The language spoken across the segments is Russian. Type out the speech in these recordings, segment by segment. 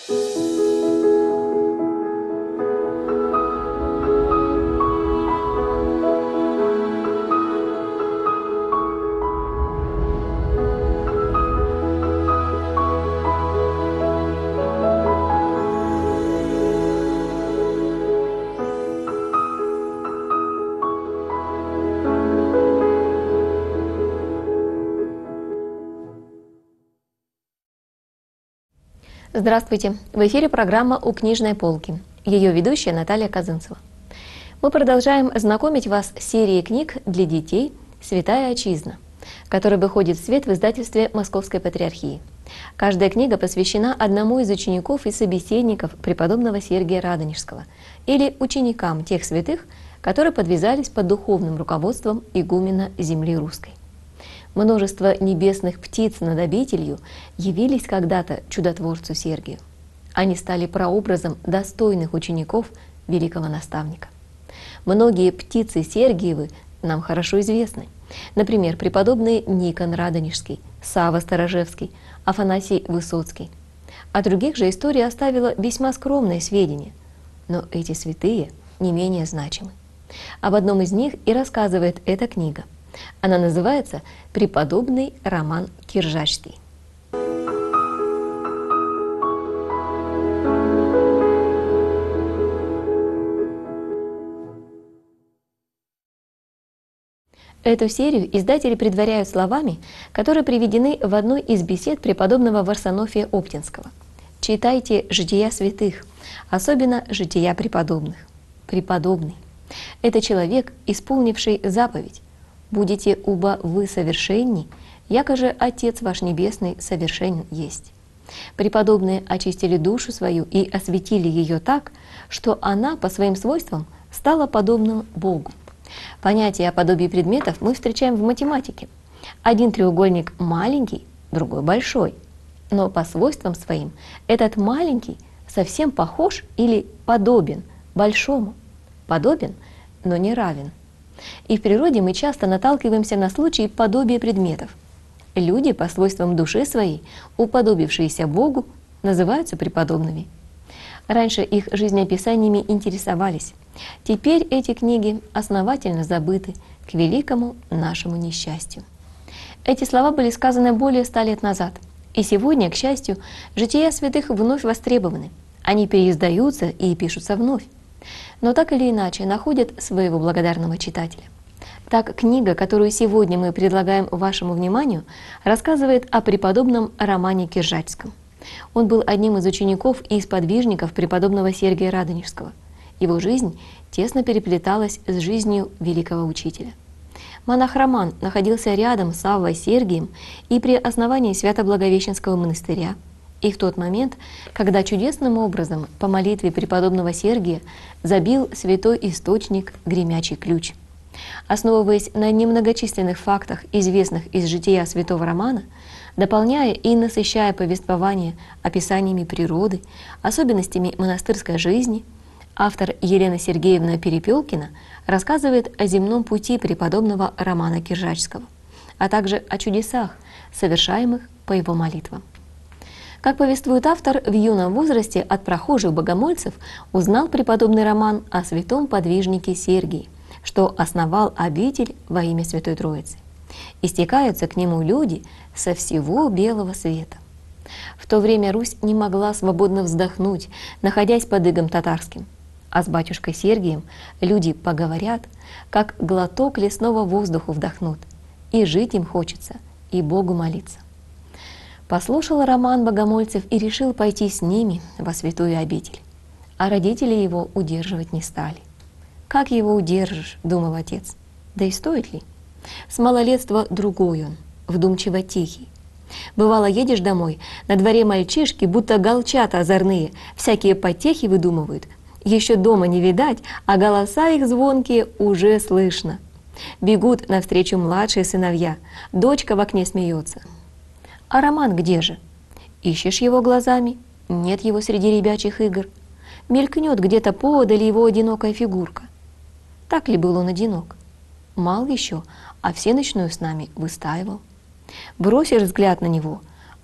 Здравствуйте! В эфире программа «У книжной полки». Ее ведущая Наталья Казынцева. Мы продолжаем знакомить вас с серией книг для детей «Святая Отчизна», которая выходит в свет в издательстве Московской Патриархии. Каждая книга посвящена одному из учеников и собеседников преподобного Сергия Радонежского или ученикам тех святых, которые подвязались под духовным руководством игумена земли русской. Множество небесных птиц над обителью явились когда-то чудотворцу Сергию. Они стали прообразом достойных учеников великого наставника. Многие птицы Сергиевы нам хорошо известны. Например, преподобные Никон Радонежский, Савва Сторожевский, Афанасий Высоцкий. О других же история оставила весьма скромные сведения. Но эти святые не менее значимы. Об одном из них и рассказывает эта книга. Она называется «Преподобный Роман Киржачский». Эту серию издатели предваряют словами, которые приведены в одной из бесед преподобного Варсонофия Оптинского. Читайте жития святых, особенно жития преподобных. Преподобный – это человек, исполнивший заповедь: «Будете уба вы совершенни, яко же Отец ваш Небесный совершенен есть». Преподобные очистили душу свою и осветили ее так, что она по своим свойствам стала подобным Богу. Понятие о подобии предметов мы встречаем в математике. Один треугольник маленький, другой большой. Но по свойствам своим этот маленький совсем похож или подобен большому. Подобен, но не равен. И в природе мы часто наталкиваемся на случаи подобия предметов. Люди по свойствам души своей, уподобившиеся Богу, называются преподобными. Раньше их жизнеописаниями интересовались. Теперь эти книги основательно забыты к великому нашему несчастью. Эти слова были сказаны более 100 лет назад. И сегодня, к счастью, жития святых вновь востребованы. Они переиздаются и пишутся вновь. Но так или иначе находят своего благодарного читателя. Так, книга, которую сегодня мы предлагаем вашему вниманию, рассказывает о преподобном Романе Киржачском. Он был одним из учеников и сподвижников преподобного Сергия Радонежского. Его жизнь тесно переплеталась с жизнью великого учителя. Монах Роман находился рядом с Саввой Сергием и при основании Свято-Благовещенского монастыря, и в тот момент, когда чудесным образом по молитве преподобного Сергия забил святой источник гремячий ключ. Основываясь на немногочисленных фактах, известных из жития святого Романа, дополняя и насыщая повествование описаниями природы, особенностями монастырской жизни, автор Елена Сергеевна Перепелкина рассказывает о земном пути преподобного Романа Киржачского, а также о чудесах, совершаемых по его молитвам. Как повествует автор, в юном возрасте от прохожих богомольцев узнал преподобный Роман о святом подвижнике Сергии, что основал обитель во имя Святой Троицы. И стекаются к нему люди со всего белого света. В то время Русь не могла свободно вздохнуть, находясь под игом татарским. А с батюшкой Сергием люди поговорят, как глоток лесного воздуха вдохнут, и жить им хочется, и Богу молиться. Послушал Роман богомольцев и решил пойти с ними во святую обитель. А родители его удерживать не стали. «Как его удержишь?» — думал отец. «Да и стоит ли? С малолетства другой он, вдумчиво тихий. Бывало, едешь домой, на дворе мальчишки, будто голчата озорные, всякие потехи выдумывают. Еще дома не видать, а голоса их звонкие уже слышно. Бегут навстречу младшие сыновья, дочка в окне смеется. А Роман где же? Ищешь его глазами, нет его среди ребячих игр. Мелькнет где-то поодаль его одинокая фигурка. Так ли был он одинок? Мал еще, а всеночную с нами выстаивал. Бросишь взгляд на него,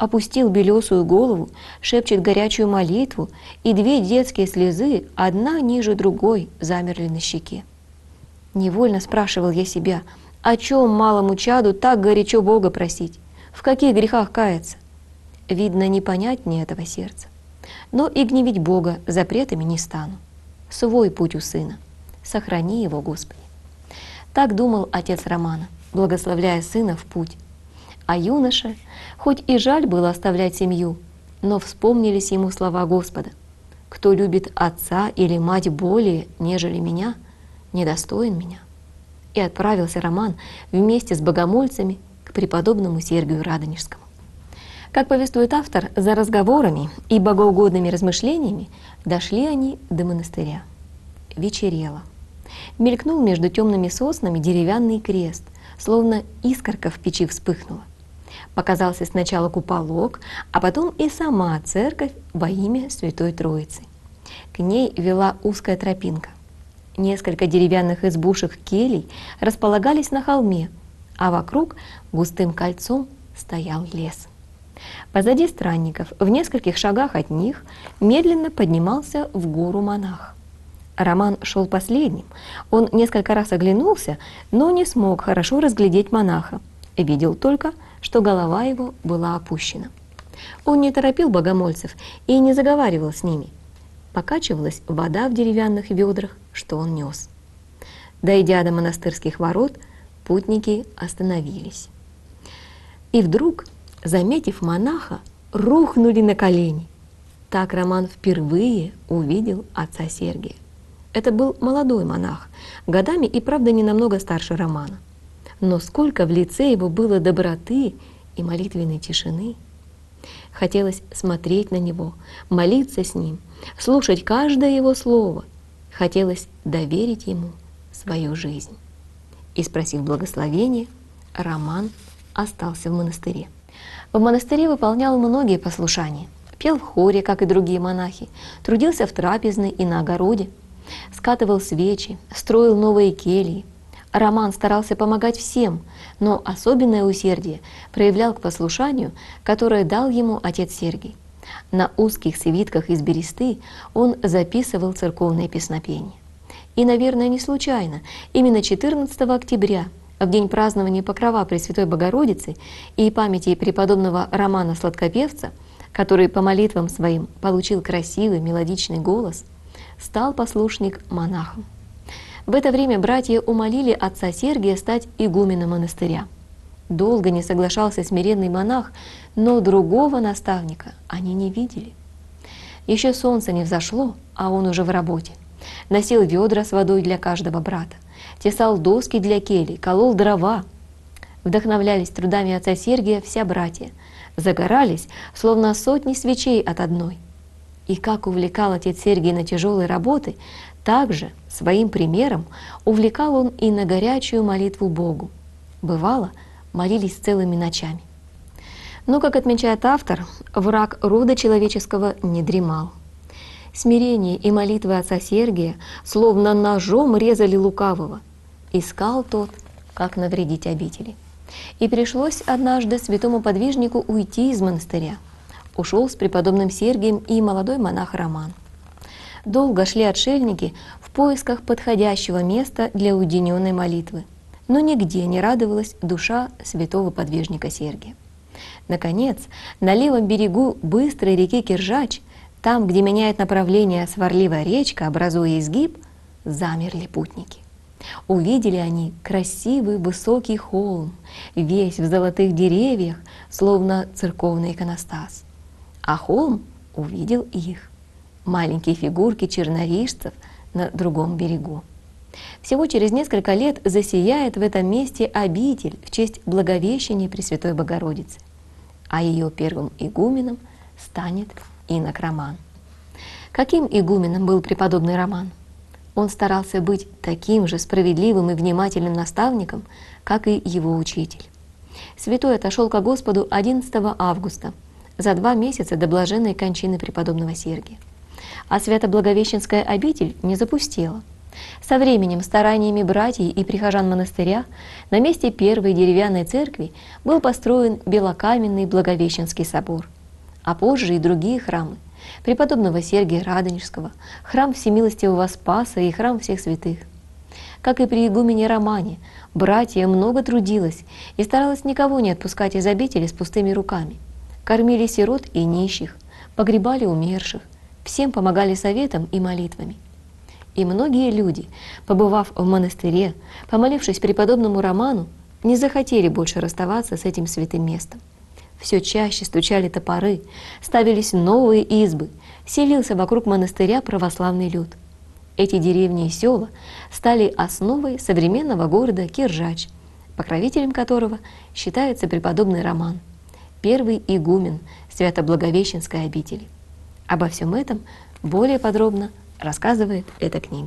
опустил белесую голову, шепчет горячую молитву, и две детские слезы, одна ниже другой, замерли на щеке. Невольно спрашивал я себя, о чем малому чаду так горячо Бога просить, в каких грехах каяться? Видно, не понять мне этого сердца. Но и гневить Бога запретами не стану. Свой путь у сына. Сохрани его, Господи. Так думал отец Романа, благословляя сына в путь. А юноше, хоть и жаль было оставлять семью, но вспомнились ему слова Господа: «Кто любит отца или мать более, нежели меня, недостоин меня». И отправился Роман вместе с богомольцами к преподобному Сергию Радонежскому. Как повествует автор, за разговорами и богоугодными размышлениями дошли они до монастыря. Вечерело. Мелькнул между темными соснами деревянный крест, словно искорка в печи вспыхнула. Показался сначала куполок, а потом и сама церковь во имя Святой Троицы. К ней вела узкая тропинка. Несколько деревянных избушек келий располагались на холме, а вокруг густым кольцом стоял лес. Позади странников, в нескольких шагах от них, медленно поднимался в гору монах. Роман шел последним. Он несколько раз оглянулся, но не смог хорошо разглядеть монаха. Видел только, что голова его была опущена. Он не торопил богомольцев и не заговаривал с ними. Покачивалась вода в деревянных ведрах, что он нес. Дойдя до монастырских ворот, путники остановились. И вдруг, заметив монаха, рухнули на колени. Так Роман впервые увидел отца Сергия. Это был молодой монах, годами и правда не намного старше Романа. Но сколько в лице его было доброты и молитвенной тишины. Хотелось смотреть на него, молиться с ним, слушать каждое его слово. Хотелось доверить ему свою жизнь. И, спросив благословения, Роман остался в монастыре. В монастыре выполнял многие послушания. Пел в хоре, как и другие монахи, трудился в трапезной и на огороде, скатывал свечи, строил новые кельи. Роман старался помогать всем, но особенное усердие проявлял к послушанию, которое дал ему отец Сергий. На узких свитках из бересты он записывал церковные песнопения. И, наверное, не случайно, именно 14 октября, в день празднования Покрова Пресвятой Богородицы и памяти преподобного Романа Сладкопевца, который по молитвам своим получил красивый мелодичный голос, стал послушник монахом. В это время братья умолили отца Сергия стать игуменом монастыря. Долго не соглашался смиренный монах, но другого наставника они не видели. Еще солнце не взошло, а он уже в работе. Носил ведра с водой для каждого брата, тесал доски для келий, колол дрова. Вдохновлялись трудами отца Сергия вся братья, загорались, словно сотни свечей от одной. И как увлекал отец Сергий на тяжелые работы, также своим примером увлекал он и на горячую молитву Богу. Бывало, молились целыми ночами. Но, как отмечает автор, враг рода человеческого не дремал. Смирение и молитвы отца Сергия словно ножом резали лукавого. Искал тот, как навредить обители. И пришлось однажды святому подвижнику уйти из монастыря. Ушел с преподобным Сергием и молодой монах Роман. Долго шли отшельники в поисках подходящего места для уединенной молитвы, но нигде не радовалась душа святого подвижника Сергия. Наконец, на левом берегу быстрой реки Киржач, там, где меняет направление сварливая речка, образуя изгиб, замерли путники. Увидели они красивый высокий холм, весь в золотых деревьях, словно церковный иконостас. А холм увидел их, маленькие фигурки чернорижцев на другом берегу. Всего через несколько лет засияет в этом месте обитель в честь Благовещения Пресвятой Богородицы, а ее первым игуменом станет инок Роман. Каким игуменом был преподобный Роман? Он старался быть таким же справедливым и внимательным наставником, как и его учитель. Святой отошел ко Господу 11 августа, за 2 месяца до блаженной кончины преподобного Сергия. А Свято-Благовещенская обитель не запустела. Со временем стараниями братьев и прихожан монастыря на месте первой деревянной церкви был построен белокаменный Благовещенский собор, а позже и другие храмы преподобного Сергия Радонежского, храм Всемилостивого Спаса и храм всех святых. Как и при игумене Романе, братья много трудилась и старалась никого не отпускать из обители с пустыми руками. Кормили сирот и нищих, погребали умерших, всем помогали советом и молитвами. И многие люди, побывав в монастыре, помолившись преподобному Роману, не захотели больше расставаться с этим святым местом. Все чаще стучали топоры, ставились новые избы, селился вокруг монастыря православный люд. Эти деревни и села стали основой современного города Киржач, покровителем которого считается преподобный Роман, первый игумен Свято-Благовещенской обители. Обо всем этом более подробно рассказывает эта книга.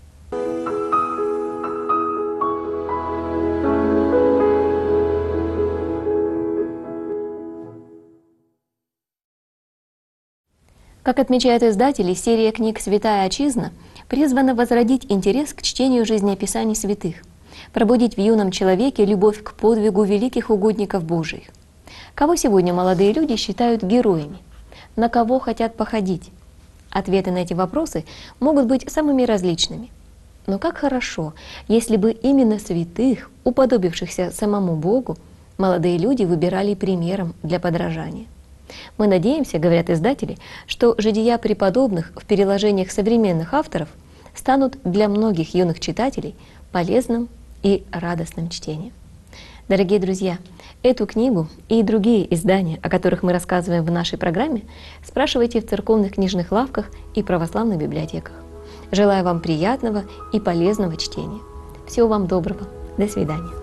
Как отмечают издатели, серия книг «Святая Отчизна» призвана возродить интерес к чтению жизнеописаний святых, пробудить в юном человеке любовь к подвигу великих угодников Божиих. Кого сегодня молодые люди считают героями? На кого хотят походить? Ответы на эти вопросы могут быть самыми различными. Но как хорошо, если бы именно святых, уподобившихся самому Богу, молодые люди выбирали примером для подражания. Мы надеемся, говорят издатели, что жития преподобных в переложениях современных авторов станут для многих юных читателей полезным и радостным чтением. Дорогие друзья, эту книгу и другие издания, о которых мы рассказываем в нашей программе, спрашивайте в церковных книжных лавках и православных библиотеках. Желаю вам приятного и полезного чтения. Всего вам доброго. До свидания.